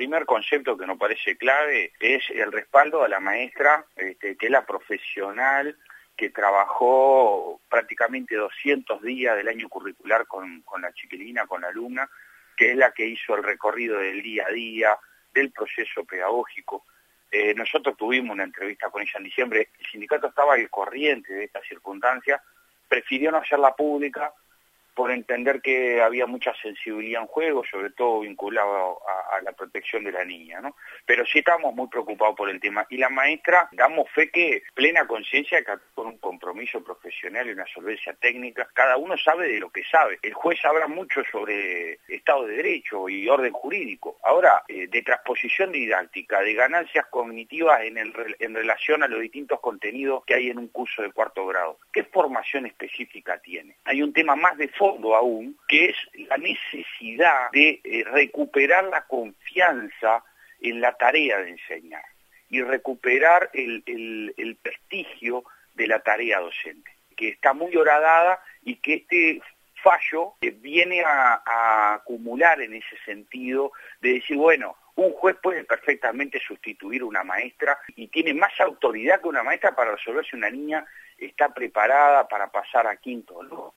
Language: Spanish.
primer concepto que nos parece clave es el respaldo a la maestra, que es la profesional que trabajó prácticamente 200 días del año curricular con la chiquilina, con la alumna, que es la que hizo el recorrido del día a día, del proceso pedagógico. Nosotros tuvimos una entrevista con ella en diciembre, el sindicato estaba al corriente de esta circunstancia, prefirió no hacerla pública por entender que había mucha sensibilidad en juego, sobre todo vinculado a la protección de la niña, ¿no? Pero sí estamos muy preocupados por el tema. Y la maestra, damos fe que plena conciencia de que con un compromiso profesional y una solvencia técnica, cada uno sabe de lo que sabe. El juez habla mucho sobre Estado de Derecho y orden jurídico. Ahora, de transposición didáctica, de ganancias cognitivas en relación a los distintos contenidos que hay en un curso de cuarto grado. ¿Qué formación específica tiene? Hay un tema más de fondo aún, que es la necesidad de recuperar la confianza en la tarea de enseñar y recuperar el prestigio de la tarea docente, que está muy horadada y que este fallo viene a acumular en ese sentido de decir, bueno, un juez puede perfectamente sustituir una maestra y tiene más autoridad que una maestra para resolver si una niña está preparada para pasar a quinto o no.